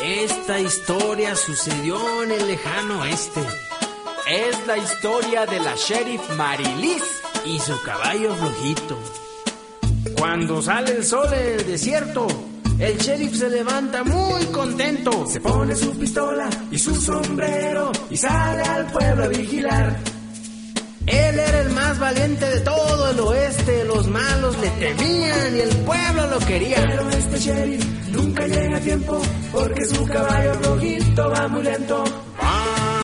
Esta historia sucedió en el lejano oeste. Es la historia de la sheriff Marilis y su caballo flojito. Cuando sale el sol en el desierto, el sheriff se levanta muy contento. Se pone su pistola y su sombrero y sale al pueblo a vigilar. Él era el más valiente de todo el oeste. Los malos le temían y el pueblo lo quería. Pero este sheriff nunca llega a tiempo porque su caballo flojito va muy lento.